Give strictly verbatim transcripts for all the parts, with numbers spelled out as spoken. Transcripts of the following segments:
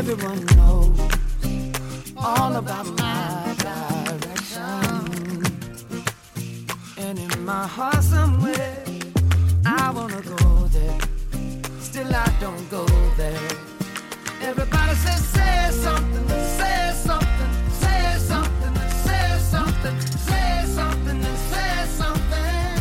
Everyone knows all about my direction. And in my heart somewhere, I wanna go there. Still I don't go there. Everybody says, say something, say something, say something, say something, say something, and say something.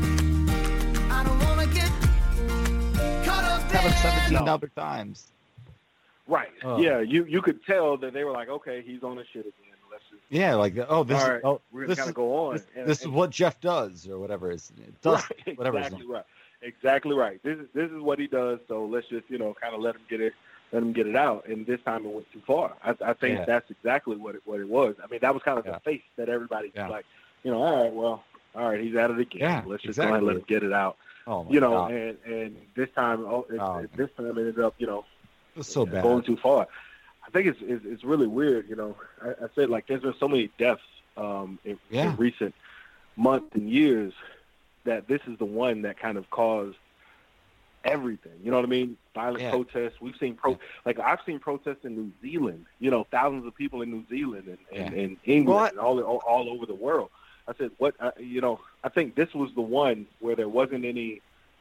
I don't wanna get caught up there. seventeen other times. Right. Oh. Yeah, you, you could tell that they were like, okay, he's on the shit again. Let's just Yeah, like oh, this all is right, oh, we're this gonna is, go on. This, And- this is and- what Jeff does, or whatever it is. It does right, whatever. his exactly name. right. Exactly right. This is this is what he does. So let's just you know kind of let him get it, let him get it out. And this time it went too far. I, I think Yeah. that's exactly what it what it was. I mean, that was kind of Yeah. the face that everybody Yeah. like, you know, all right, well, all right, he's at it again. Yeah, let's just go ahead and let him exactly. get it out. Oh my You know, God. and and this time, oh, it, Oh, it- this time it ended up, you know, It was so bad. going too far. I think it's it's, it's really weird. You know, I, I said like there's been so many deaths um, in, Yeah. in recent months and years that this is the one that kind of caused everything. You know what I mean? Violent Yeah. protests. We've seen pro Yeah. like I've seen protests in New Zealand. You know, thousands of people in New Zealand and, and, Yeah. and England Well, I- and all, all all over the world. I said, what? Uh, you know, I think this was the one where there wasn't any.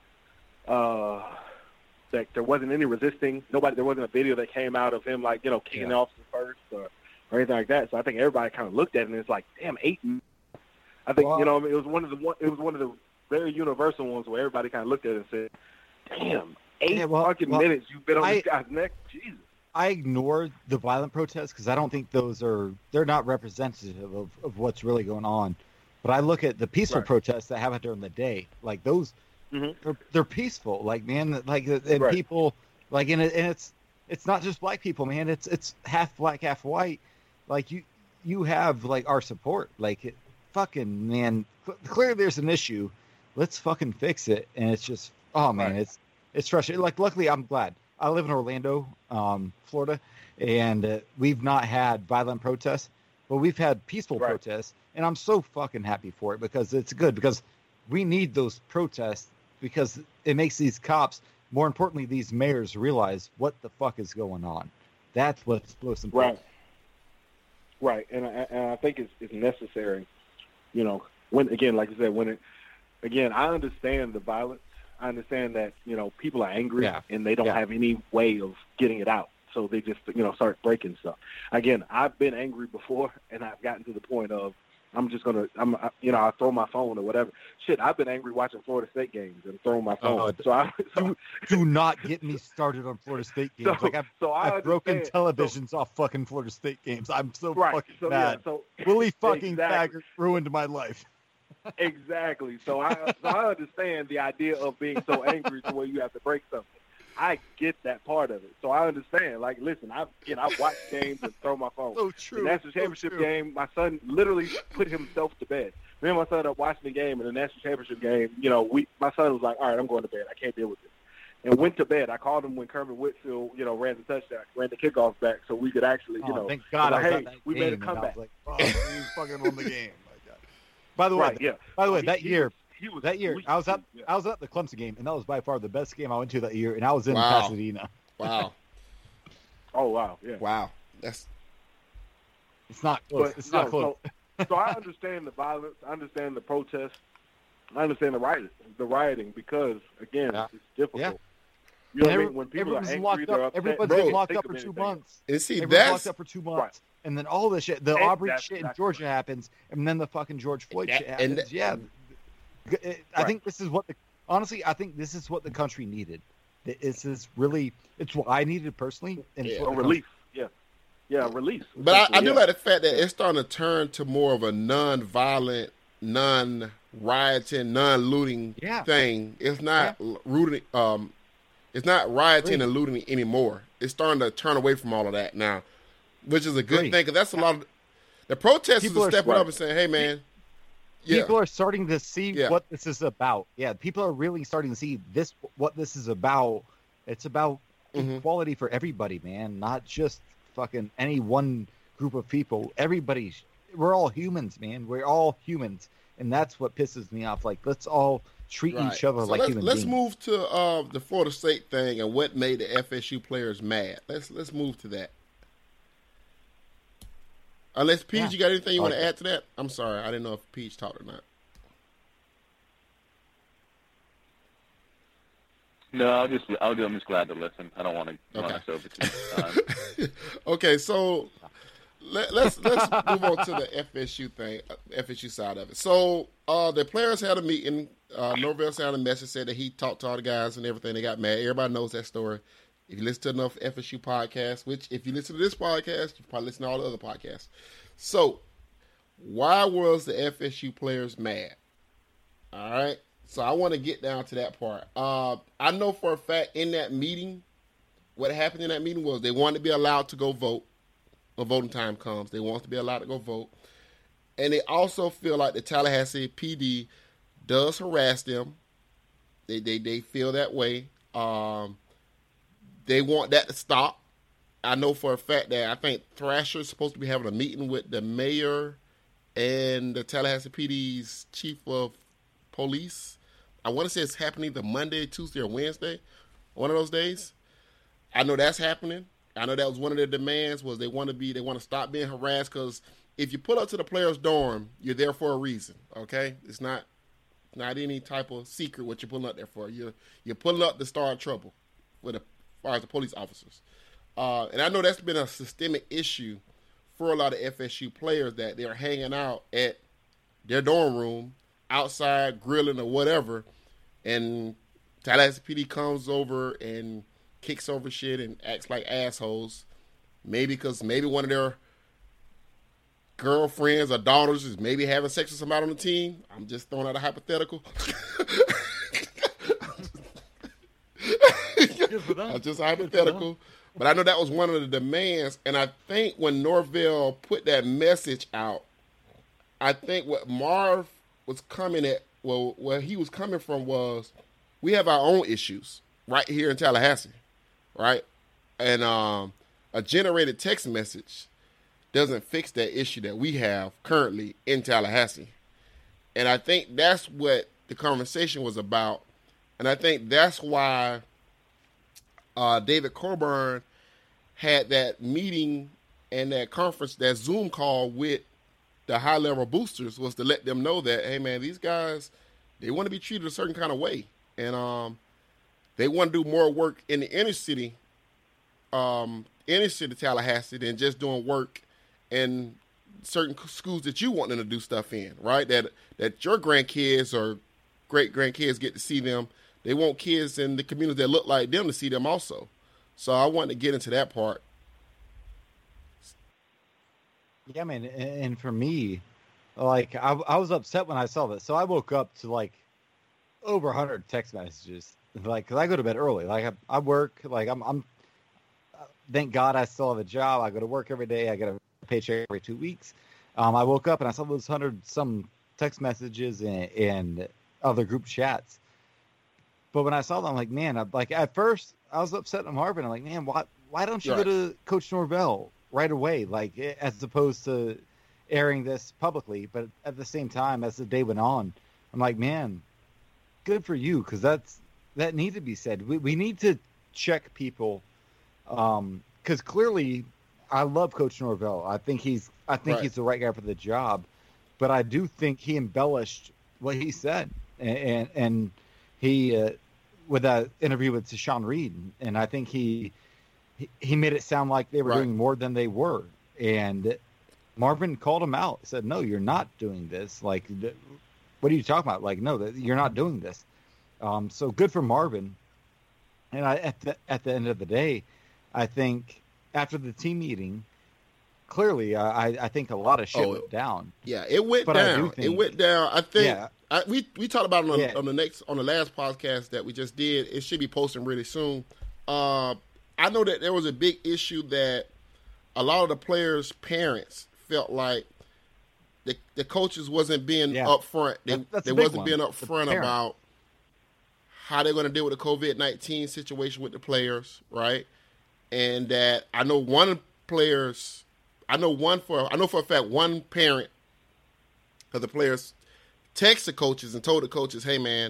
Uh, like there wasn't any resisting. Nobody. There wasn't a video that came out of him like you know kicking Yeah. the officer first or, or anything like that. So I think everybody kind of looked at it and it's like, damn, eight. I think Well, you know it was one of the one. It was one of the very universal ones where everybody kind of looked at it and said, damn, eight Yeah, well- fucking well, minutes you've been on I- this guy's neck. Jesus. I ignore the violent protests because I don't think those are they're not representative of, of what's really going on. But I look at the peaceful Right. protests that happen during the day, like those. Mhm. They're, they're peaceful, like man, like and Right. people, like and, it, and it's it's not just black people, man. It's it's half black, half white. Like you you have like our support, like it, fucking man. cl- Clearly, there's an issue. Let's fucking fix it. And it's just oh man, Right. it's it's frustrating. Like luckily, I'm glad. I live in Orlando, um, Florida, and uh, we've not had violent protests, but we've had peaceful Right. protests, and I'm so fucking happy for it because it's good because we need those protests because it makes these cops, more importantly, these mayors realize what the fuck is going on. That's what's most important. Right. Right, and I, and I think it's, it's necessary. You know, when again, like you said, when it again, I understand the violence. I understand that you know people are angry Yeah. and they don't Yeah. have any way of getting it out, so they just you know start breaking stuff. Again, I've been angry before, and I've gotten to the point of I'm just gonna I'm I- you know I throw my phone or whatever. Shit, I've been angry watching Florida State games and throwing my phone. Oh, so I so, Do, do not get me started on Florida State games. so, like I've, so I I've broken understand. So- televisions off fucking Florida State games. I'm so right. fucking So mad. yeah. So Willie fucking Exactly. Taggart ruined my life. Exactly. So I so I understand the idea of being so angry to where you have to break something. I get that part of it. So I understand. Like, listen, I you know I watch games and throw my phone. So true. The national so championship true. game, my son literally put himself to bed. Me and my son are watching the game, and the national championship game, you know, we my son was like, all right, I'm going to bed. I can't deal with this. And went to bed. I called him when Kermit Whitfield, you know, ran the touchdown, ran the kickoff back, so we could actually, you Oh, know, thank God I like, was hey, at that we game, made a and I comeback. was like, oh, we fucking won the game. My God. By the way, Right, yeah. by the way, He- that he year, was- he was that year, weak, I was at yeah. I was at the Clemson game, and that was by far the best game I went to that year, and I was in Wow. Pasadena. Wow. Oh wow, yeah. Wow. That's It's not close. But it's no, not close. So, so I understand the violence. I understand the protests. I understand the rioting, the rioting because again, Yeah. it's difficult. Yeah. You know what I Every- mean? When people are everyone's angry, locked they're up. upset. Everyone's Bro, been locked think up of for two anything. months. and see Everyone's that's locked up for two months, Right. and then all this shit, the And Aubrey that's shit in exactly Georgia happens, and then the fucking George Floyd That- shit and happens. yeah, It- I Right. think this is what the honestly, I think this is what the country needed. This is really, it's what I needed personally, and it's Yeah. what A the country- relief. Yeah. Yeah, a release. But I, I do Yeah. like the fact that it's starting to turn to more of a non-violent, non-rioting, non-looting Yeah. thing. It's not rooting. Um, it's not rioting Agreed. and looting anymore. It's starting to turn away from all of that now, which is a good Agreed. thing because that's a lot of the protesters People are are stepping right. up and saying, "Hey, man, yeah, People are starting to see Yeah. what this is about. Yeah, people are really starting to see this, what this is about. It's about Mhm. equality for everybody, man, not just fucking any one group of people. Everybody's, we're all humans, man. We're all humans. And that's what pisses me off. Like, let's all treat Right. each other So like let's, human let's beings. move to uh, the Florida State thing and what made the F S U players mad. Let's let's move to that. Unless Peach, Yeah. you got anything you I want like to that. add to that? I'm sorry, I didn't know if Peach talked or not. No, I'll just I'll I'm just glad to listen. I don't want to Okay. run us over too much time. Okay, so let, let's let's move on to the F S U thing, uh, F S U side of it. So uh, the players had a meeting. Uh, Norvell sent a message, said that he talked to all the guys and everything. They got mad. Everybody knows that story. If you listen to enough F S U podcasts, which if you listen to this podcast, you probably listen to all the other podcasts. So why was the F S U players mad? All right. So I want to get down to that part. Uh, I know for a fact in that meeting, what happened in that meeting was they wanted to be allowed to go vote when voting time comes. They want to be allowed to go vote. And they also feel like the Tallahassee P D does harass them. They they, they feel that way. Um, they want that to stop. I know for a fact that I think Thrasher is supposed to be having a meeting with the mayor and the Tallahassee P D's chief of police. I want to say it's happening either Monday, Tuesday, or Wednesday. One of those days. I know that's happening. I know that was one of their demands was they want to be they want to stop being harassed because if you pull up to the players' dorm, you're there for a reason. Okay, it's not not any type of secret what you're pulling up there for. You're you're pulling up to start trouble with as far as the police officers. Uh, and I know that's been a systemic issue for a lot of F S U players that they're hanging out at their dorm room, outside grilling or whatever, and Tallahassee P D comes over and kicks over shit and acts like assholes. Maybe because maybe one of their girlfriends or daughters is maybe having sex with somebody on the team. I'm just throwing out a hypothetical. Good for them. Uh, just hypothetical. But I know that was one of the demands. And I think when Norvell put that message out, I think what Marv was coming at, well, where he was coming from was, we have our own issues right here in Tallahassee, right? And um, a generated text message doesn't fix that issue that we have currently in Tallahassee. And I think that's what the conversation was about. And I think that's why uh, David Coburn had that meeting and that conference, that Zoom call with the high-level boosters, was to let them know that, hey, man, these guys, they want to be treated a certain kind of way. And um, they want to do more work in the inner city, um, inner city Tallahassee than just doing work in certain schools that you want them to do stuff in, right? That that your grandkids or great-grandkids get to see them. They want kids in the communities that look like them to see them also. So I wanted to get into that part. Yeah, man, and and for me, like I, I was upset when I saw this. So I woke up to like over a hundred text messages, like because I go to bed early. Like I, I work, like I'm, I'm. Thank God I still have a job. I go to work every day. I get a paycheck every two weeks. Um, I woke up and I saw those hundred some text messages and, and other group chats. But when I saw them, I'm like, man, I, like at first I was upset at Marvin. I'm like, man, why why don't you Right. go to Coach Norvell right away, like as opposed to airing this publicly? But at the same time, as the day went on, I'm like, man, good for you, because that's that needs to be said. We we need to check people, um, because clearly, I love Coach Norvell. I think he's I think Right. he's the right guy for the job, but I do think he embellished what he said, and and, and he uh, with that interview with Tashawn Reed, and I think he. He, he made it sound like they were Right. doing more than they were. And Marvin called him out, said, no, you're not doing this. Like, th- what are you talking about? Like, no, that you're not doing this. Um, so good for Marvin. And I, at the, at the end of the day, I think after the team meeting, clearly, I, I think a lot of shit Oh, went down. Yeah, it went But I do down. It think- went down. I think Yeah. I, we we talked about it on, Yeah. on the next on the last podcast that we just did. It should be posting really soon. Uh, I know that there was a big issue that a lot of the players' parents felt like the the coaches wasn't being Yeah. upfront. They, That- that's they a big wasn't one. being The upfront parents. about how they're going to deal with the COVID nineteen situation with the players, right? And that I know one players, I know one for I know for a fact one parent of the players texted the coaches and told the coaches, "Hey man,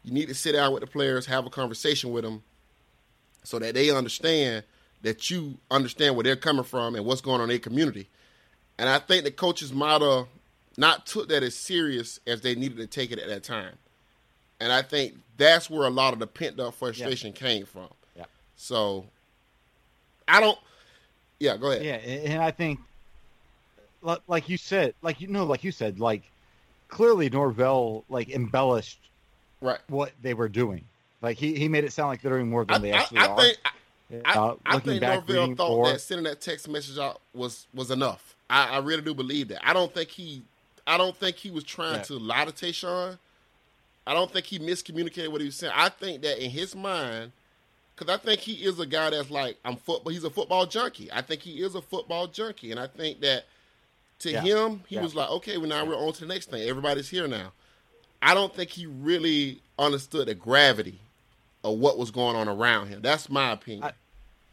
You need to sit down with the players, have a conversation with them, so that they understand that you understand where they're coming from and what's going on in their community. And I think the coaches might have not took that as serious as they needed to take it at that time. And I think that's where a lot of the pent-up frustration yeah. came from. Yeah. So, I don't – yeah, go ahead. Yeah, and I think, like you said, like you know, like you said, like clearly Norvell, like, embellished right. what they were doing. Like, he, he made it sound like they're doing more than I, they I, actually I are. Think, I, uh, I think back, Norvell thought for, that sending that text message out was, was enough. I, I really do believe that. I don't think he – I don't think he was trying yeah. to lie to Tayshaun. I don't think he miscommunicated what he was saying. I think that in his mind, because I think he is a guy that's like, I'm football. He's a football junkie. I think he is a football junkie. And I think that to yeah. him, he yeah. was like, okay, well, now we're on to the next thing. Everybody's here now. I don't think he really understood the gravity of what was going on around him. That's my opinion. I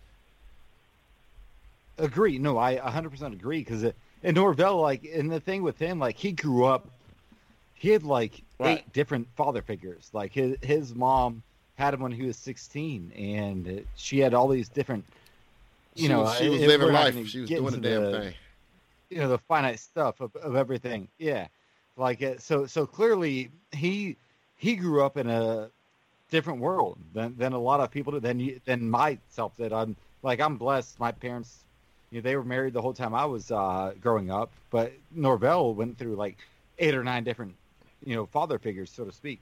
agree. No, I one hundred percent agree because it, and Norvell, like, and the thing with him, like, he grew up, he had, like, right. eight different father figures. Like, his, his mom had him when he was sixteen, and she had all these different, you she know. Was, she was it, living life. She was doing the damn the, thing. You know, the finite stuff of, of everything. Yeah. Like, so so clearly, he he grew up in a different world than, than a lot of people did, than, you, than myself did. I'm, like, I'm blessed. My parents, you know, they were married the whole time I was uh, growing up, but Norvell went through like eight or nine different, you know, father figures, so to speak.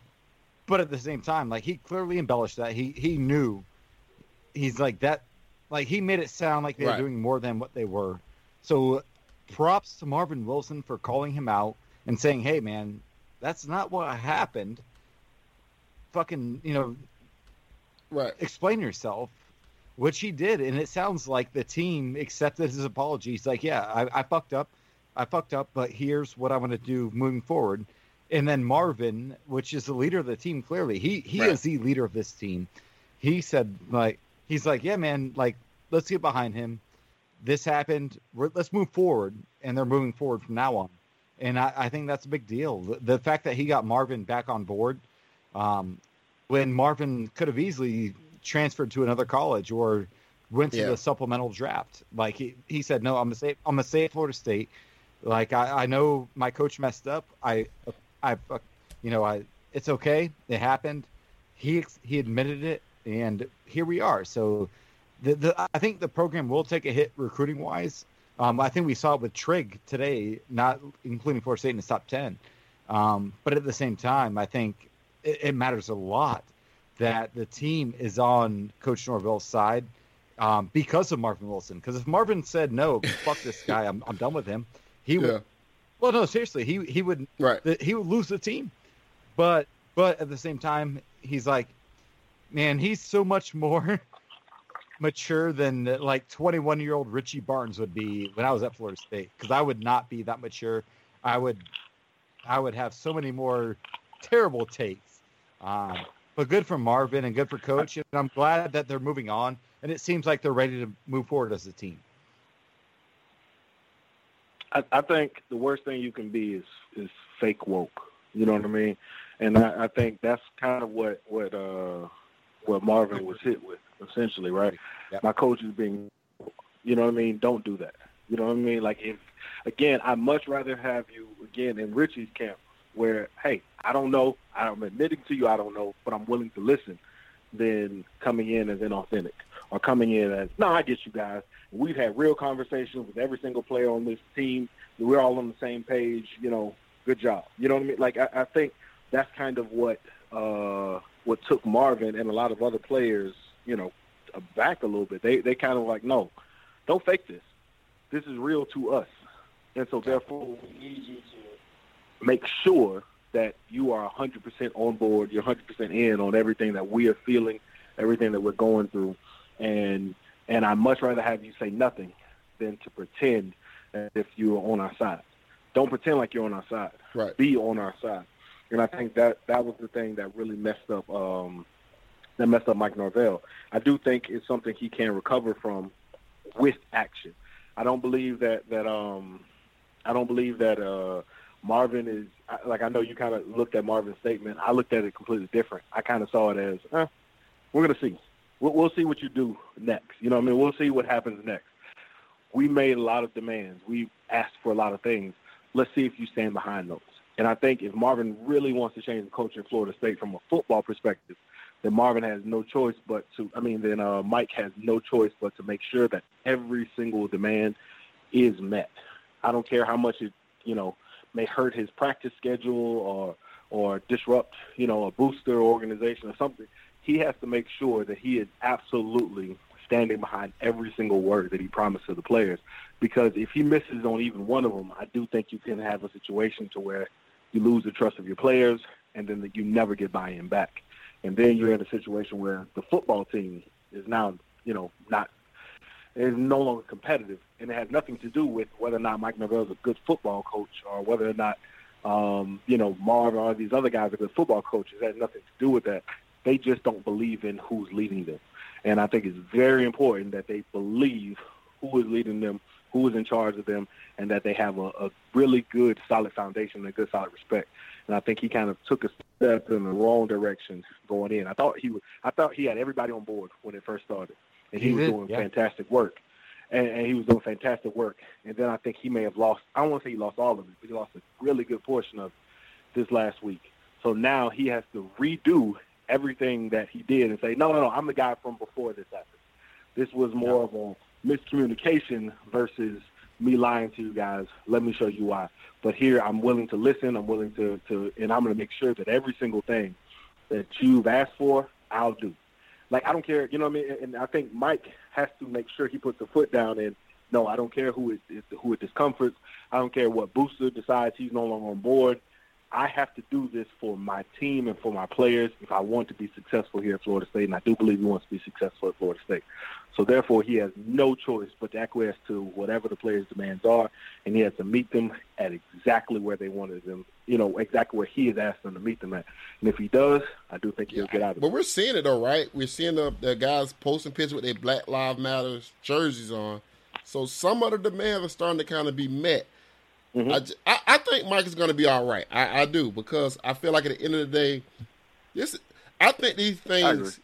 But at the same time, like, he clearly embellished that. He he knew, he's like that, like, he made it sound like they right. were doing more than what they were. So props to Marvin Wilson for calling him out and saying, hey, man, that's not what happened. Fucking, you know, right. explain yourself. Which he did, and it sounds like the team accepted his apology. He's like, yeah, I, I fucked up. I fucked up, but here's what I want to do moving forward. And then Marvin, which is the leader of the team, clearly, he, he right. is the leader of this team. He said, like, he's like, yeah, man, like, let's get behind him. This happened. We're, let's move forward. And they're moving forward from now on. And I, I think that's a big deal. The, the fact that he got Marvin back on board, um, when Marvin could have easily transferred to another college or went to yeah. the supplemental draft. Like, he, he said, no, I'm gonna stay, I'm gonna stay at Florida State. Like, I, I know my coach messed up. I, I, you know, I, it's okay. It happened. He, he admitted it, and here we are. So the, the, I think the program will take a hit recruiting wise. Um, I think we saw it with Trigg today, not including Florida State in the top ten. Um, but at the same time, I think it, it matters a lot that the team is on Coach Norvell's side um, because of Marvin Wilson. Because if Marvin said, no, fuck this guy, I'm I'm done with him, he would. Yeah. Well, no, seriously, he he would right. the, he would lose the team. But but at the same time, he's like, man, he's so much more mature than like twenty-one year old Richie Barnes would be when I was at Florida State. Because I would not be that mature. I would I would have so many more terrible takes. Um, But good for Marvin and good for Coach, and I'm glad that they're moving on, and it seems like they're ready to move forward as a team. I, I think the worst thing you can be is is fake woke. You know what I mean? And I, I think that's kind of what what uh, what Marvin was hit with, essentially, right? Yep. My coach is being, you know what I mean? Don't do that. You know what I mean? Like, if again, I'd much rather have you again in Richie's camp, where, hey, I don't know, I'm admitting to you I don't know, but I'm willing to listen, than coming in as inauthentic or coming in as, no, I get you guys. We've had real conversations with every single player on this team. We're all on the same page, you know, good job. You know what I mean? Like, I, I think that's kind of what uh, what took Marvin and a lot of other players, you know, back a little bit. They they kind of like, no, don't fake this. This is real to us. And so, therefore, we need you to make sure that you are one hundred percent on board, you're one hundred percent in on everything that we are feeling, everything that we're going through. And and I'd much rather have you say nothing than to pretend as if you're on our side. Don't pretend like you're on our side. Right. Be on our side. And I think that that was the thing that really messed up um, that messed up Mike Norvell. I do think it's something he can recover from with action. I don't believe that that um I don't believe that uh, Marvin is like I know you kind of looked at Marvin's statement. I looked at it completely different. I kind of saw it as, eh, we're gonna see. We'll, we'll see what you do next. You know what I mean? We'll see what happens next. We made a lot of demands. We asked for a lot of things. Let's see if you stand behind those. And I think if Marvin really wants to change the culture in Florida State from a football perspective, then Marvin has no choice but to, I mean, then uh, Mike has no choice but to make sure that every single demand is met. I don't care how much it, you know, may hurt his practice schedule or or disrupt, you know, a booster organization or something. He has to make sure that he is absolutely standing behind every single word that he promised to the players. Because if he misses on even one of them, I do think you can have a situation to where you lose the trust of your players and then you never get buy-in back. And then you're in a situation where the football team is now, you know, not is no longer competitive, and it has nothing to do with whether or not Mike Norvell is a good football coach or whether or not, um, you know, Marv or these other guys are good football coaches. It has nothing to do with that. They just don't believe in who's leading them. And I think it's very important that they believe who is leading them, who is in charge of them, and that they have a, a really good, solid foundation and a good, solid respect. And I think he kind of took a step in the wrong direction going in. I thought he was, I thought he had everybody on board when it first started, and he, he was did, doing yeah. fantastic work. And, and he was doing fantastic work. And then I think he may have lost, I don't want to say he lost all of it, but he lost a really good portion of this last week. So now he has to redo everything that he did and say, no, no, no, I'm the guy from before this happened. This was more yeah. of a miscommunication versus me lying to you guys. Let me show you why. But here I'm willing to listen. I'm willing to, to and I'm going to make sure that every single thing that you've asked for, I'll do. Like, I don't care, you know what I mean? And I think Mike has to make sure he puts a foot down and, no, I don't care who it, who it discomforts. I don't care what booster decides he's no longer on board. I have to do this for my team and for my players if I want to be successful here at Florida State, and I do believe he wants to be successful at Florida State. So, therefore, he has no choice but to acquiesce to whatever the players' demands are, and he has to meet them at exactly where they wanted them, you know, exactly where he has asked them to meet them at. And if he does, I do think he'll yeah, get out of it. But we're seeing it, though, right? We're seeing the, the guys posting pictures with their Black Lives Matter jerseys on. So some of the demands are starting to kind of be met. Mm-hmm. I, I, I think Mike is going to be all right. I, I do, because I feel like at the end of the day, this I think these things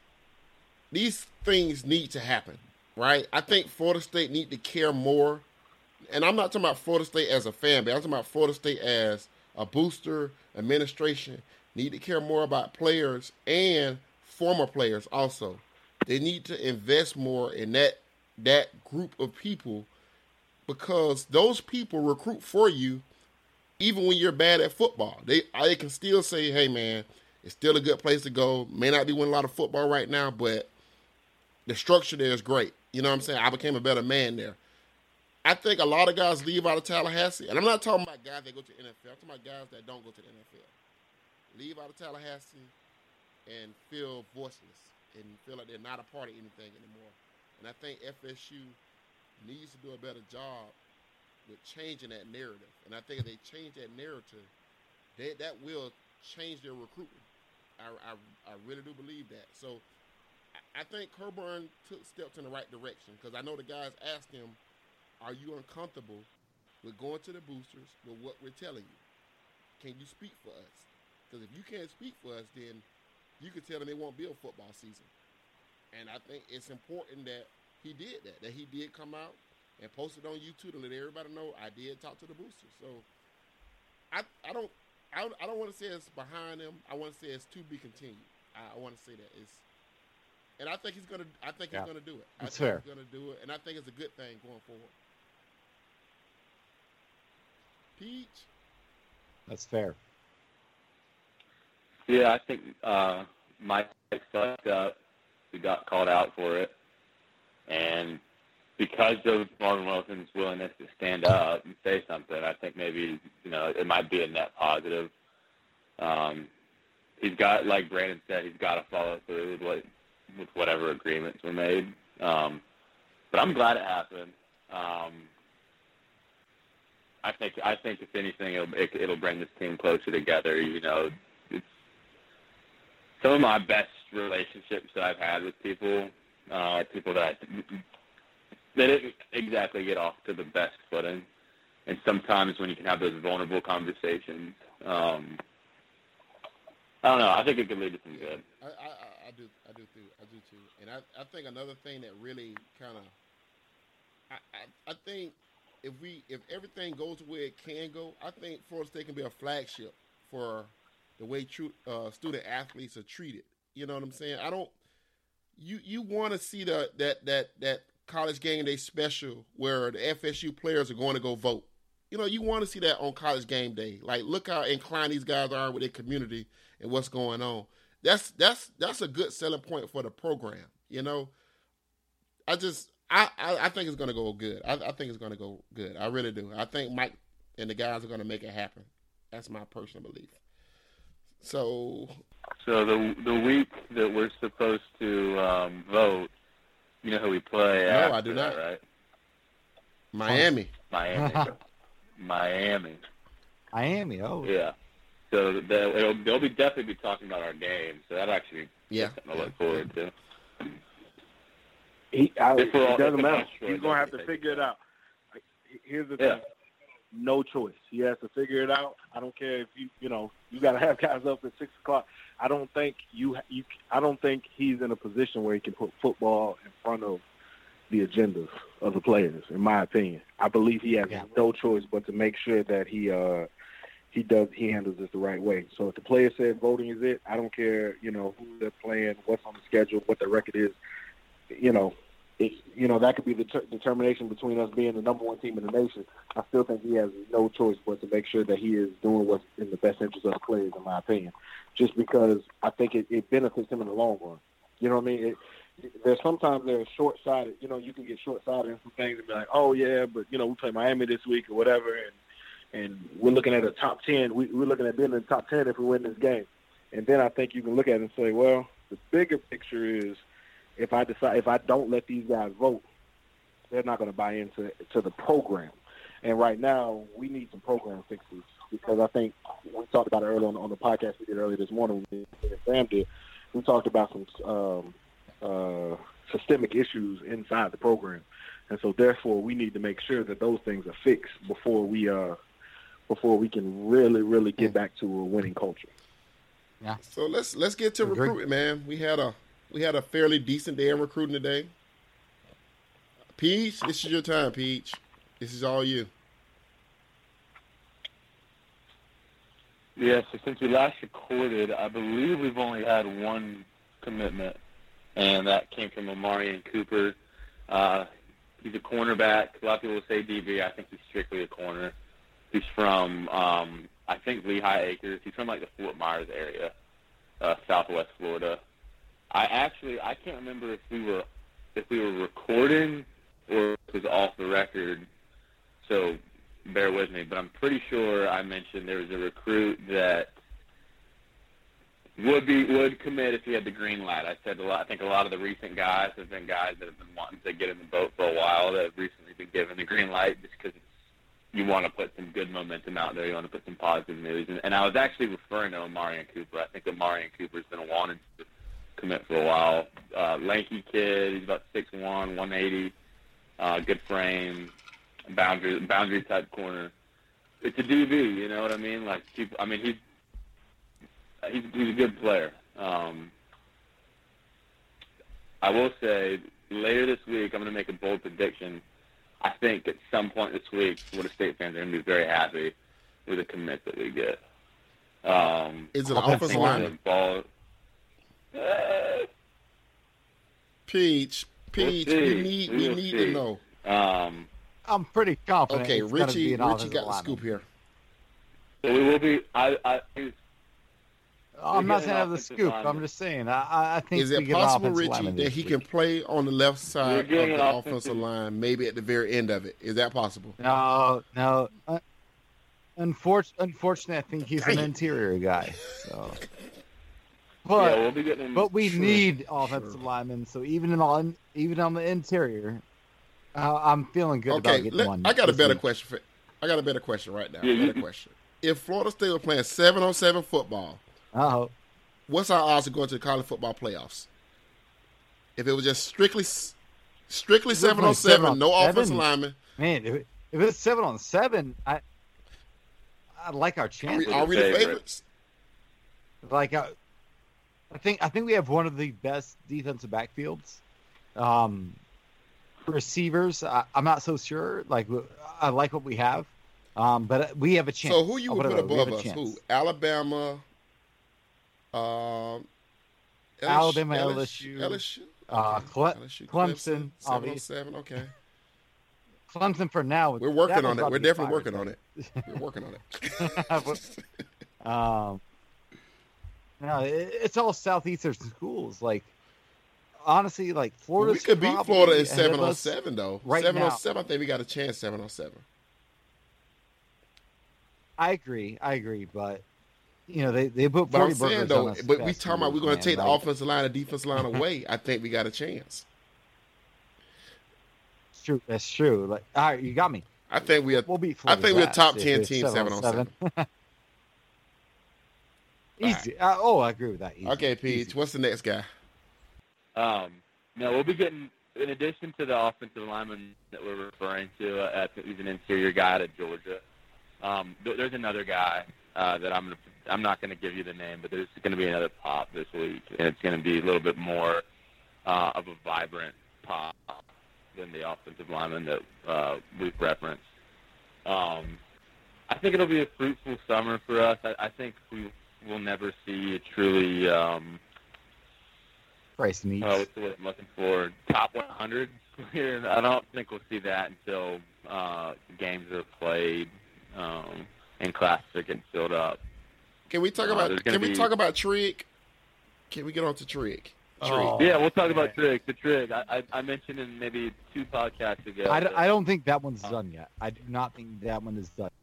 these things need to happen, right? I think Florida State need to care more. And I'm not talking about Florida State as a fan base. I'm talking about Florida State as a booster, administration, need to care more about players and former players also. They need to invest more in that that group of people, because those people recruit for you even when you're bad at football. They they can still say, hey, man, it's still a good place to go. May not be winning a lot of football right now, but the structure there is great. You know what I'm saying? I became a better man there. I think a lot of guys leave out of Tallahassee, and I'm not talking about guys that go to the N F L. I'm talking about guys that don't go to the N F L. Leave out of Tallahassee and feel voiceless and feel like they're not a part of anything anymore. And I think F S U needs to do a better job with changing that narrative. And I think if they change that narrative, they, that will change their recruitment. I, I, I really do believe that. So I, I think Coburn took steps in the right direction, because I know the guys asked him, are you uncomfortable with going to the boosters with what we're telling you? Can you speak for us? Because if you can't speak for us, then you could tell them it won't be a football season. And I think it's important that he did that, that he did come out and post it on YouTube to let everybody know I did talk to the boosters. So I I don't I don't, I don't want to say it's behind him. I want to say it's to be continued. I, I want to say that it's, and I think he's gonna. I think yeah. he's gonna do it. I That's think fair. He's gonna do it, and I think it's a good thing going forward. Peach. That's fair. Yeah, I think uh, Mike fucked up. We got called out for it, and because of Marvin Wilson's willingness to stand up and say something, I think maybe, you know, it might be a net positive. Um, he's got, like Brandon said, he's got to follow through with, what, with whatever agreements were made. Um, but I'm glad it happened. Um, I think I think if anything, it'll it, it'll bring this team closer together. You know, it's some of my best relationships that I've had with people, uh, people that they didn't exactly get off to the best footing. and sometimes when you can have those vulnerable conversations. Um, I don't know. I think it could lead to some good. I, I, I do, I do too. I do too. And I, I think another thing that really kind of, I, I, I think if we, if everything goes where it can go, I think Florida State can be a flagship for the way true uh, student athletes are treated. You know what I'm saying? I don't. You you want to see the that that that college game day special where the F S U players are going to go vote. You know, you want to see that on college game day. Like, look how inclined these guys are with their community and what's going on. That's that's that's a good selling point for the program. You know, I just I I, I think it's going to go good. I, I think it's going to go good. I really do. I think Mike and the guys are going to make it happen. That's my personal belief. So, so the the week that we're supposed to um, vote, you know who we play? No, after I do not. That, right? Miami. Miami. Miami. Miami. Oh, yeah. So the, it'll, they'll be definitely be talking about our game. So that actually yeah something to look forward to. He, I, If we're all- it doesn't if we're matter. all sure, He's gonna have to definitely figure it out. Like, here's the Yeah. thing: no choice. He has to figure it out. I don't care if you, you know, you got to have guys up at six o'clock. I don't think you, you. I don't think he's in a position where he can put football in front of the agendas of the players. In my opinion, I believe he has Yeah. no choice but to make sure that he, uh, he does, he handles this the right way. So if the player said voting is it, I don't care, you know, who they're playing, what's on the schedule, what their record is. You know, it, you know, that could be the ter- determination between us being the number one team in the nation. I still think he has no choice but to make sure that he is doing what's in the best interest of the players, in my opinion, just because I think it, it benefits him in the long run. You know what I mean? It, there's sometimes they're short-sighted. You know, you can get short-sighted in some things and be like, oh, yeah, but, you know, we play Miami this week or whatever, and, and we're looking at a top ten. We, we're looking at being in the top ten if we win this game. And then I think you can look at it and say, well, the bigger picture is if I decide, if I don't let these guys vote, they're not going to buy into to the program. And right now, we need some program fixes because I think we talked about it earlier on, on the podcast we did earlier this morning. We and Sam did. We talked about some um, uh, systemic issues inside the program, and so therefore we need to make sure that those things are fixed before we uh, before we can really, really get back to a winning culture. Yeah. So let's let's get to Agreed. recruiting, man. We had a we had a fairly decent day in recruiting today. Peach, this is your time, Peach. This is all you. Yeah, so since we last recorded, I believe we've only had one commitment, and that came from Amarian Cooper. Uh, he's a cornerback. A lot of people say D B. I think he's strictly a corner. He's from, um, I think, Lehigh Acres. He's from, like, the Fort Myers area, uh, southwest Florida. I actually, I can't remember if we were if we were recording or if it was off the record, so bear with me, but I'm pretty sure I mentioned there was a recruit that would be would commit if he had the green light. I said a lot. I think a lot of the recent guys have been guys that have been wanting to get in the boat for a while that have recently been given the green light just because you want to put some good momentum out there. You want to put some positive news. And, and I was actually referring to Amarian Cooper. I think Amarian Cooper's been wanting to commit for a while. Uh, lanky kid. He's about six one, one eighty. Uh, good frame. Boundary boundary type corner. It's a D B, you know what I mean? Like people, I mean he's he's, he's a good player. Um, I will say later this week I'm going to make a bold prediction. I think at some point this week, Florida State fans are going to be very happy with the commit that we get. Um, Is it an Offensive offensive line. lineman? ball, uh, Peach, Peach, We'll see. we need we We'll need see. to know. um, I'm pretty confident. Okay, it's gonna be Richie, an Richie offensive got the lineman. scoop here. so we will be. I, I, I'm We not get saying an I have the offensive scoop. lineman. I'm just saying. I, I- I think Is we it get an possible, offensive Richie, lineman that this he week. can play on the left side of getting the an offensive offensive- line, maybe at the very end of it? Is that possible? No, no. Uh, unfortunately, unfortunately, I think he's an Dang. interior guy. So, yeah, but we'll be getting. but we Sure, need offensive sure. linemen. So even on even on the interior, uh, I'm feeling good about Okay, getting let- one. I got a this better week. question for. I got a better question right now. Yeah, you- better question. If Florida State were playing seven on seven football, Oh, what's our odds of going to the college football playoffs? If it was just strictly, strictly If we're seven playing on seven, seven no on offensive seven, lineman. man, if, if it's seven on seven, I I like our Are chances. we, are we the Favorite. favorites? Like I, I think I think we have one of the best defensive backfields. Um, receivers, I, I'm not so sure. Like I like what we have, um, but we have a chance. So who you I'll would it put that way. We have above a us? chance. Who? Alabama. Um, Alabama, L S U, L S U, Uh, okay. Cle- L S U, Clemson, seven on obviously. seven. Okay, Clemson for now. we're working that on was it. about We're to be definitely fired, working on so. it. We're working on it. um, no, it, it's all southeastern schools. Like honestly, like Florida. We could beat Florida in seven on seven, though. right seven now. on seven, I think we got a chance. Seven on seven. I agree. I agree, but you know they they put But I'm forty saying burgers though, on us but the we past talking few about we're years, going to man. take the Like, offensive line and defensive line away. I think we got a chance. It's true. That's true. Like all right, you got me. I think we are. We'll beat. I think we're a Florida's top ass ten if team. it's Seven on seven. Easy. Uh, oh, I agree with that. Easy. Okay, Peach. Easy. What's the next guy? Um, no, we'll be getting, in addition to the offensive lineman that we're referring to, uh, he's an interior guy out of Georgia. Um, th- there's another guy uh, that I'm gonna, I'm not going to give you the name, but there's going to be another pop this week, and it's going to be a little bit more uh, of a vibrant pop than the offensive lineman that uh, we've referenced. Um, I think it'll be a fruitful summer for us. I, I think we will never see a truly um, Price meets. Oh, what's the word I'm looking for? Top one hundred here. I don't think we'll see that until uh, games are played um, and classes are getting filled up. Can we talk Uh, about? there's Can gonna we be- talk about Trig? Can we get on to Trig? Trig. Oh, Yeah, we'll talk about okay. trig. The trig. I, I, I mentioned in maybe two podcasts ago. I, d- that- I don't think that one's done yet. I do not think that one is done.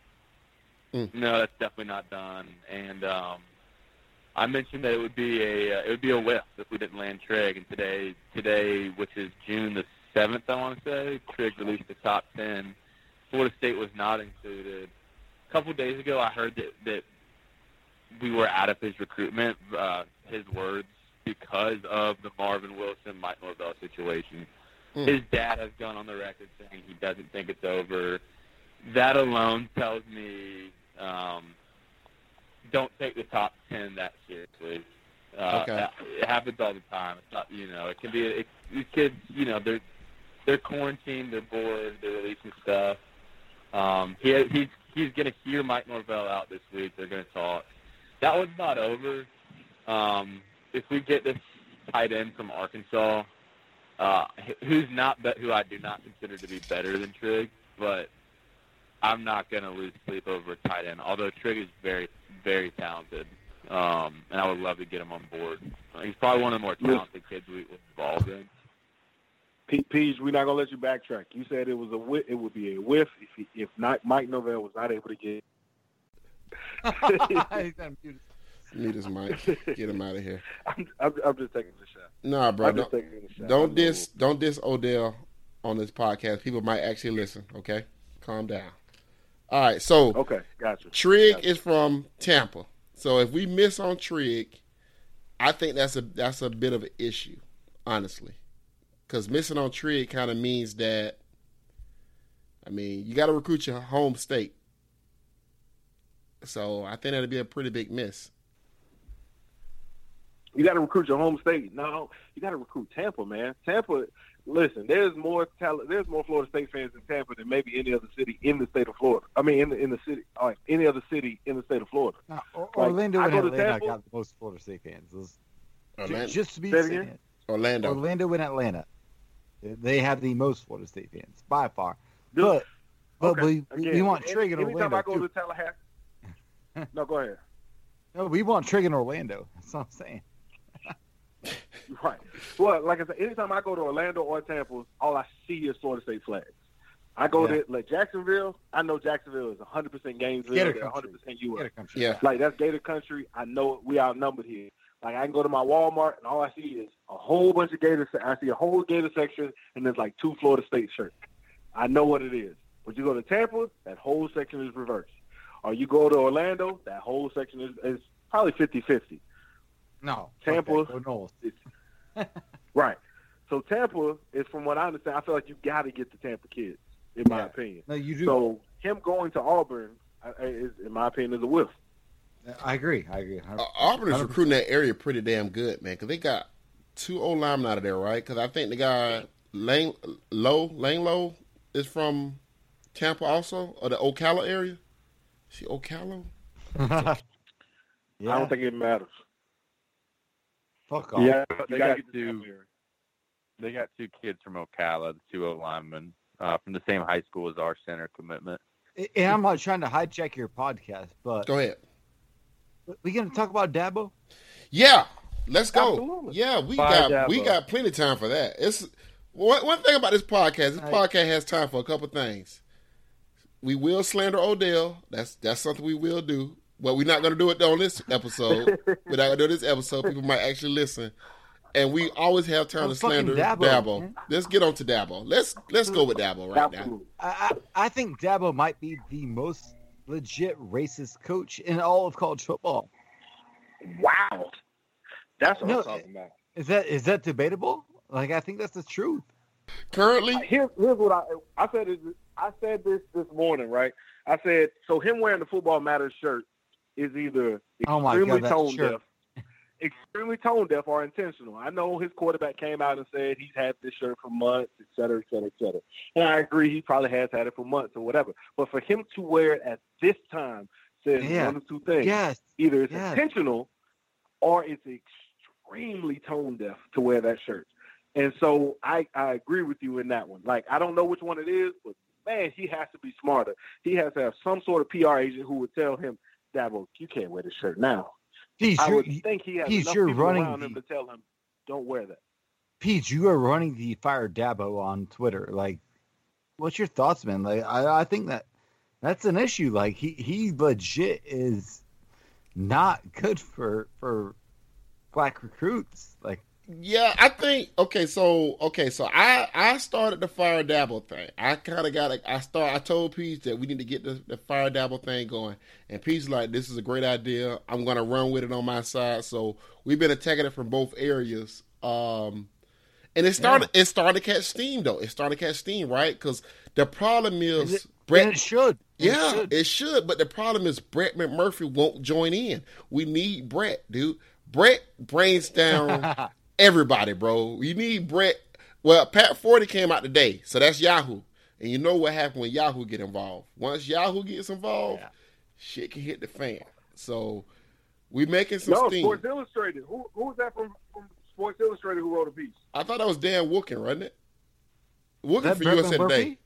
No, that's definitely not done. And um, I mentioned that it would be a uh, it would be a whiff if we didn't land Trig. And today, today, which is June the seventh, I want to say, Trig released the top ten. Florida State was not included. A couple days ago, I heard that that we were out of his recruitment, uh, his words, because of the Marvin Wilson, Mike Norvell situation. Mm. His dad has gone on the record saying he doesn't think it's over. That alone tells me um, don't take the top ten that seriously. Uh, Okay. It happens all the time. It's not, you know, it can be it, these kids. You know, they're they're quarantined, they're bored, they're releasing stuff. Um, he he's he's going to hear Mike Norvell out this week. They're going to talk. That one's not over. Um, if we get this tight end from Arkansas, uh, who's not be- who I do not consider to be better than Trig, but I'm not going to lose sleep over a tight end. Although Trig is very, very talented, um, and I would love to get him on board. Uh, he's probably one of the more talented kids we we're involved in. P- Peach, we're not gonna let you backtrack. You said it was a whiff, it would be a whiff if he, if not Mike Norvell was not able to get. Mute his mic. Get him out of here. I'm, I'm, I'm just taking the shot. Nah, bro. I'm just Don't, taking the shot. don't I diss. Don't diss Odell on this podcast. People might actually listen. Okay, calm down. All right. So know. Okay, gotcha. Trig Gotcha. is from Tampa. So if we miss on Trig, I think that's a that's a bit of an issue, honestly. Because missing on Trig kind of means that, I mean, you got to recruit your home state. So I think that'd be a pretty big miss. You got to recruit your home state. No, you got to recruit Tampa, man. Tampa. Listen, there's more talent. There's more Florida State fans in Tampa than maybe any other city in the state of Florida. I mean, in the in the city, all right, any other city in the state of Florida. No, or- Like, Orlando I and go to Atlanta Tampa- got the most Florida State fans. Those- ju- Orlando. Just to be Say it saying again? it. Orlando. Orlando and Atlanta, they have the most Florida State fans by far. Dude, But but Okay, we, again, we want any- Trig in anytime Orlando I go too. to Tallahassee. No, go ahead. No, we want Trig in Orlando. That's what I'm saying. Right. Well, like I said, anytime I go to Orlando or Tampa, all I see is Florida State flags. I go Yeah. to like Jacksonville. I know Jacksonville is one hundred percent Gainesville. Gator They're country. one hundred percent U S. Get a country. Yeah. Like that's Gator country. I know we outnumbered here. Like I can go to my Walmart and all I see is a whole bunch of Gator. se- I see a whole Gator section and there's like two Florida State shirts. I know what it is. But you go to Tampa, that whole section is reversed. Or you go to Orlando, that whole section is, is probably fifty-fifty. No. Tampa. Okay, go Knowles. Right. So Tampa is, from what I understand, I feel like you got to get the Tampa kids. in my Yeah. opinion. No, you do. So him going to Auburn, I- I- is, in my opinion, is a whiff. I agree. I agree. Uh, Auburn is recruiting that area pretty damn good, man, because they got two old linemen out of there, right? Because I think the guy Lane Low Lane Low is from Tampa, also, or the Ocala area. Is she Ocala? yeah. I don't think it matters. Fuck off. Yeah, You they gotta got get the two. Tampa area. They got two kids from Ocala, the two O linemen, uh, from the same high school as our center commitment. And I'm not trying to hijack your podcast, but Go ahead. we gonna talk about Dabo? Yeah, let's go. Absolutely. Yeah, we Fire got we Dabo. got plenty of time for that. It's one, one thing about this podcast. This Right. podcast has time for a couple things. We will slander Odell. That's that's something we will do. But we're not going to do it on this episode. We're not going to do it this episode. People might actually listen. And we always have time Oh, to fucking slander Dabo, Dabo. man. let's get on to Dabo. Let's let's go with Dabo right now. Absolutely. I, I I think Dabo might be the most legit racist coach in all of college football. Wow. That's what No, I'm talking about. Is that is that debatable? Like, I think that's the truth. Currently, Here's, here's what I I said. Is I said this this morning, right? I said so. Him wearing the Football Matters shirt is either Oh my extremely God, that tone shirt. deaf, extremely tone deaf, or intentional. I know his quarterback came out and said he's had this shirt for months, et cetera, et cetera, et cetera. And I agree, he probably has had it for months or whatever. But for him to wear it at this time says Yeah. one of two things: Yes. either it's Yes. intentional, or it's extremely tone deaf to wear that shirt. And so I, I agree with you in that one. Like, I don't know which one it is, but man, he has to be smarter. He has to have some sort of P R agent who would tell him, Dabo, you can't wear this shirt now. Pete, I you're, would think he has Pete, enough you're people running around him the- to tell him, don't wear that. Pete, you are running the Fire Dabo on Twitter. Like, what's your thoughts, man? Like, I, I think that that's an issue. Like, he, he legit is not good for for black recruits. Like, yeah, I think okay. So okay, so I I started the Fire Dabo thing. I kind of got a, I start. I told Peach that we need to get the, the Fire Dabo thing going, and Peach like, this is a great idea. I'm gonna run with it on my side. So we've been attacking it from both areas. Um, and it started. It started to catch steam though. It started to catch steam, right? Because the problem is, it, Brett. and it should. And Yeah, it should. it should. But the problem is Brett McMurphy won't join in. We need Brett, dude. Brett brains down everybody, bro. You need Brett. Well, Pat Forty came out today, so that's Yahoo. And you know what happened when Yahoo get involved. Once Yahoo gets involved, Yeah. shit can hit the fan. So we making some No, steam. Sports Illustrated. Who who was that from, from Sports Illustrated who wrote a piece? I thought that was Dan Wooken, wasn't it? Is Wooken that for Brett U S A McMurphy? Today.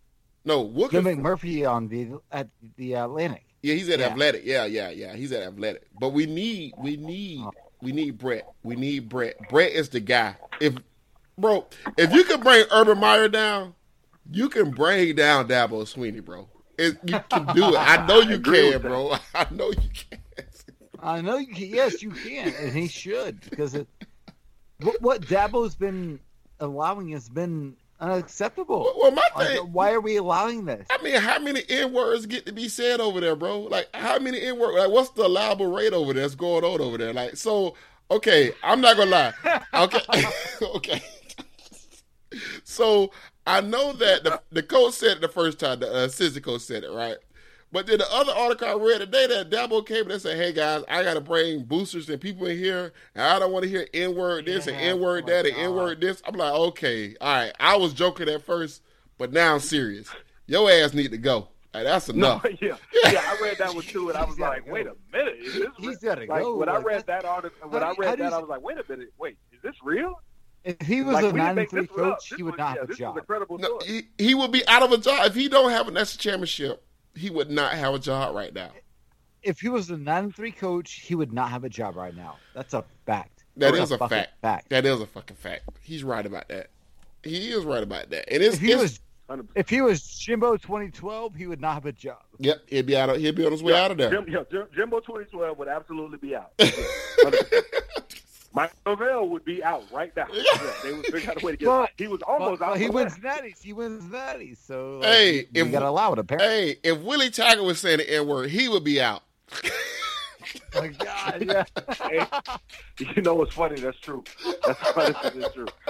No, Jim Wooken. McMurphy on the at the Atlantic. Yeah, he's at Yeah. Athletic. Yeah, yeah, yeah. He's at Athletic. But we need, we need, Oh. we need Brett. We need Brett. Brett is the guy. If, bro, if you can bring Urban Meyer down, you can bring down Dabo Sweeney, bro. It, you can do it. I know you agree can, with that. bro. I know you can. I know you can. Yes, you can, and he should, because it, what, what Dabo's been allowing has been unacceptable. Well, my Like, thing, why are we allowing this? I mean, how many N words get to be said over there, bro? Like, how many N words? Like, what's the allowable rate over there that's going on over there? Like, so, okay, I'm not gonna lie. Okay, okay. So I know that the the coach said it the first time, the uh, assistant coach said it, right? But then the other article I read today that Dabo came and said, "Hey guys, I got to bring boosters and people in here, and I don't want to hear N word this and Yeah, N word oh my that and God. N word this." I'm like, okay, all right. I was joking at first, but now I'm serious. Your ass need to go. Like, that's No, enough. yeah, yeah. I read that one too, and I was He's gotta like, go. wait a minute, is this He's real? gotta Like go. when I Like, read that's- that article, when how I do- how read do you that, I s- was like, wait a minute, wait, is this real? If he was Like, a we didn't nine and make three this one up. coach, This he would was- not yeah, have a this job. was a credible No, source. he, he would be out of a job if he don't have a national championship. He would not have a job right now. If he was a nine and three coach, he would not have a job right now. That's a fact. That That's is a fucking fact. fact. That is a fucking fact. He's right about that. He is right about that. And it's, If he it's was one hundred percent. if he was Jimbo twenty twelve, he would not have a job. yep, he'll be out of he'll be on his way out of there. Jim, yeah, Jim, Jimbo twenty twelve would absolutely be out. Yeah, one hundred percent. Mike Norvell would be out right now. Yeah, they would figure out a way to get. But- he was almost But- out. but he for wins that. natties. He wins natties. So like, Hey, we, if- we gotta allow it. Apparently, Hey, if Willie Taggart was saying the N word, he would be out. oh, God, yeah. Hey, you know what's funny? That's true. That's funny. That's true.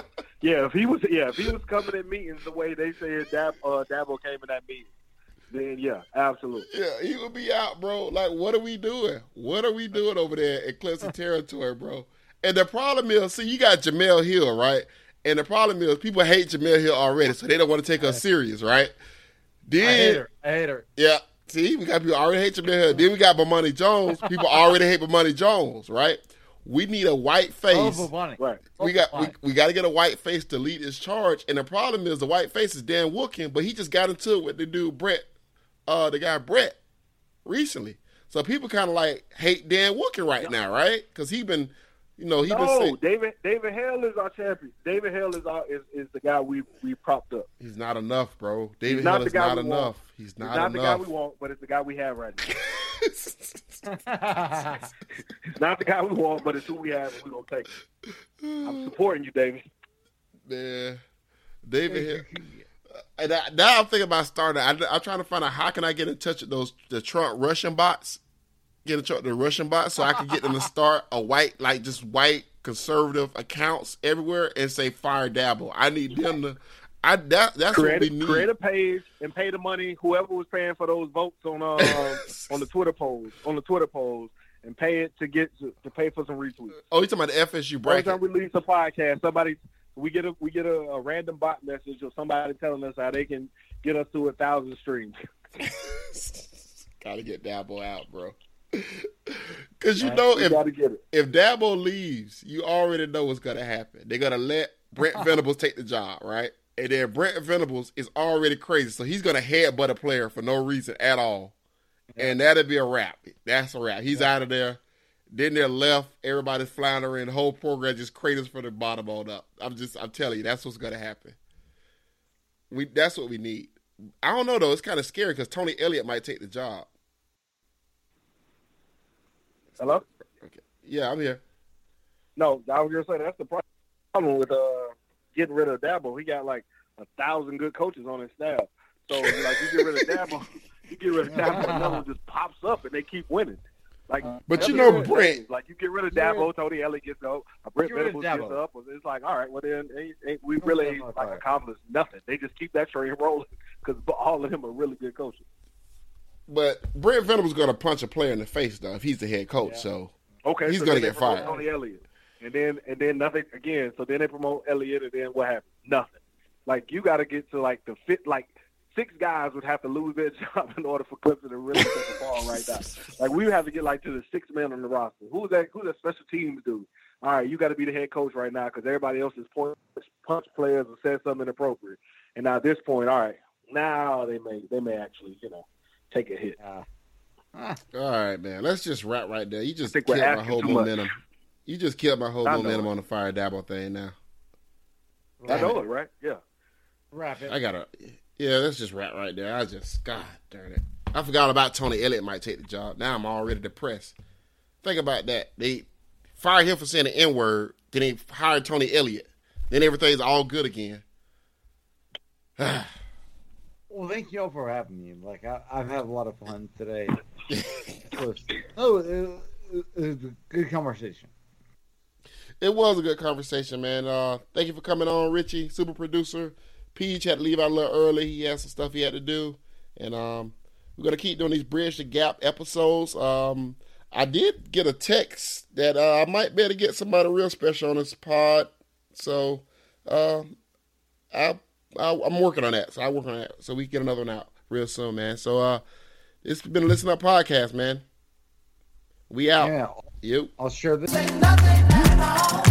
Yeah, if he was, yeah, if he was coming at meetings the way they said Dab, uh, Dabo came in that meeting, then yeah, absolutely. Yeah, he would be out, bro. Like, what are we doing? What are we doing over there in Clemson territory, bro? And the problem is, see, you got Jamel Hill, right? And the problem is, people hate Jamel Hill already, so they don't want to take us serious, right? Then, I hate her. I hate her. Yeah. See, we got people already hate Jamel Hill. Then we got Bomani Jones. People already hate Bomani Jones, right? We need a white face. Oh, Bomani. Right. We got we, we got to get a white face to lead this charge. And the problem is the white face is Dan Woodkin, but he just got into it with the dude Brett, uh, the guy Brett, recently. So people kind of like hate Dan Woodkin right now, right? Because he been, you know, he been No, saying David David Hale is our champion. David Hale is our is, is the guy we we propped up. he's not enough, bro. David He's not Hill the is guy not we enough. want. He's He's not, not the guy enough. we want, but it's the guy we have right now. It's not the guy we want, but it's who we have, and we're gonna take it. I'm supporting you, David. Man, David Hill. And I, now I'm thinking about starting. I, I'm trying to find out how can I get in touch with those the Trump Russian bots, get in touch with the Russian bots, so I can get them to start a white, like just white conservative accounts everywhere and say fire Dabo. I need them to. I that that's Create, what we need. create a page and pay the money. Whoever was paying for those votes on uh, on the Twitter polls, on the Twitter polls, and pay it to get to, to pay for some retweets. Oh, you talking about the F S U Every bracket? time we release a podcast, somebody we get a we get a, a random bot message of somebody telling us how they can get us to a thousand streams. Gotta get Dabo out, bro. Because you Right? know We if gotta get it. if Dabo leaves, you already know what's gonna happen. They're gonna let Brent Venables take the job, right? And then Brent Venables is already crazy, so he's gonna headbutt a player for no reason at all, and that'll be a wrap. That's a wrap. He's out of there. Then they're left. Everybody's floundering. The whole program just craters from the bottom on up. I'm just, I'm telling you, that's what's gonna happen. We, that's what we need. I don't know though. It's kind of scary because Tony Elliott might take the job. Hello? Okay. Yeah, I'm here. No, I was gonna say that's the problem with uh getting rid of Dabo. He got like a thousand good coaches on his staff. So like you get rid of Dabo, you get rid of Dabo, another one just pops up and they keep winning. Like, But that's you the know, good Brent- thing. Like you get rid of Dabo, Tony Elliott gets up, uh, Brent Get rid of Venables gets Dabo. up. It's like, all right, well then ain't, ain't, we really ain't like accomplished nothing. They just keep that train rolling because all of them are really good coaches. But Brent Venables going to punch a player in the face though if he's the head coach. Yeah. So Okay, He's so gonna then get they promote fired. Tony Elliott, and then and then nothing again. So then they promote Elliott, and then what happens? Nothing. Like you got to get to like the fit. Like six guys would have to lose their job in order for Clemson to really take the ball right now. Like we would have to get like to the six men on the roster. Who's that? Who's that special teams dude? All right, you got to be the head coach right now because everybody else is point punch players or said something inappropriate. And now at this point, all right, now they may they may actually you know take a hit. Uh, all right, man. Let's just wrap right there. You just I think killed we're my asking whole too much. momentum. You just killed my whole I know momentum it. on the fire Dabo thing. Now I know it, right? Yeah. wrap it. I gotta. Yeah, let's just wrap right there. I just, God darn it, I forgot about Tony Elliott might take the job. Now I'm already depressed. Think about that. They fired him for saying the N word. Then they hired Tony Elliott. Then everything's all good again. Well, thank you all for having me. Like I, I've had a lot of fun today. So, oh, it, it was a good conversation. It was a good conversation, man. Uh, thank you for coming on, Richie, super producer. Peach had to leave out a little early. He had some stuff he had to do. And um, we're going to keep doing these Bridge the Gap episodes. Um, I did get a text that uh, I might be able to get somebody real special on this pod. So uh, I, I, I'm working on that. So I'll work on that. So we can get another one out real soon, man. So uh, it's been a Listen Up podcast, man. We out. Yeah, Yep. I'll share this. Say nothing at all.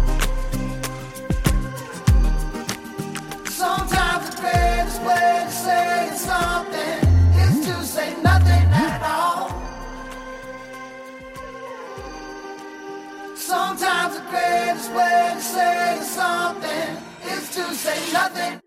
Sometimes the greatest way to say something is to say nothing at all. Sometimes the greatest way to say something is to say nothing.